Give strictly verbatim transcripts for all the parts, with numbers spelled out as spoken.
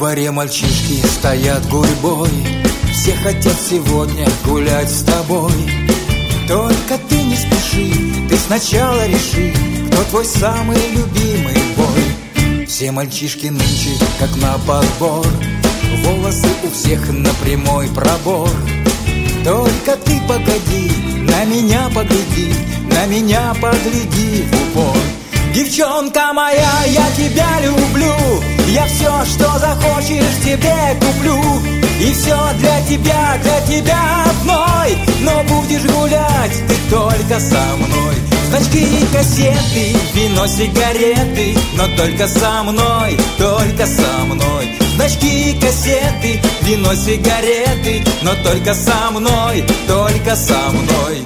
дворе мальчишки стоят гурьбой, все хотят сегодня гулять с тобой. Только ты не спеши, ты сначала реши, кто твой самый любимый бой. Все мальчишки нынче как на подбор, волосы у всех на прямой пробор. Только ты погоди, на меня погляди, на меня погляди в упор. Девчонка моя, я тебя люблю, я все, что захочешь, тебе куплю. И все для тебя, для тебя одной. Но будешь гулять ты только со мной. Значки и кассеты, вино, сигареты, но только со мной, только со мной. Значки и кассеты, вино, сигареты, но только со мной, только со мной.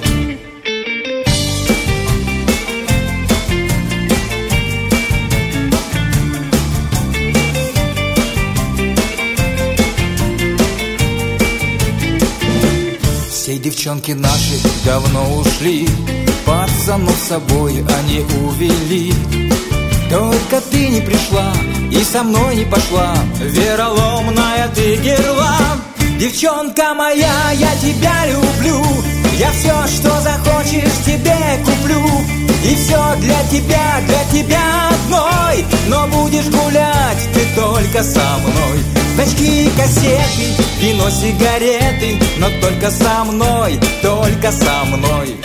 Все девчонки наши давно ушли, пацанов с собой они увели. Только ты не пришла и со мной не пошла, вероломная ты герла. Девчонка моя, я тебя люблю, я все, что захочешь, тебе куплю. И все для тебя, для тебя одной. Но будешь гулять ты только со мной. Значки и кассеты, вино, сигареты, но только со мной, только со мной.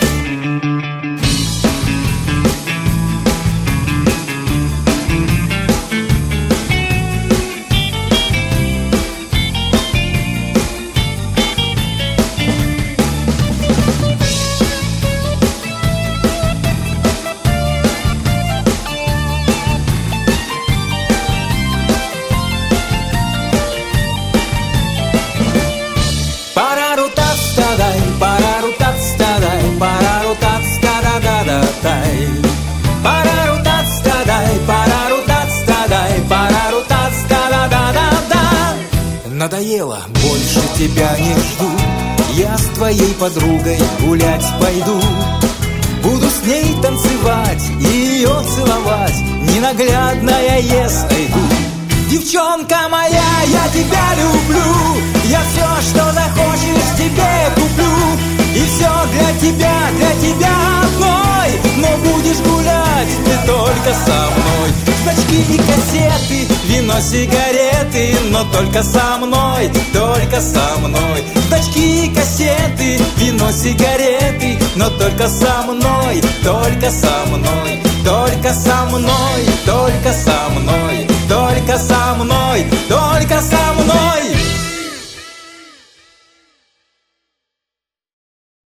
Надоело, больше тебя не жду. Я с твоей подругой гулять пойду. Буду с ней танцевать и ее целовать, ненаглядная, если иду. Девчонка моя, я тебя люблю, я все, что захочешь, тебе куплю. И все для тебя, для тебя одной. Но будешь гулять ты только со мной. Значки и кассеты, вино, сигареты, но только со мной, только со мной. Значки и кассеты, вино, сигареты, но только со мной, только со мной. Только со мной, только со мной, только со мной, только со мной.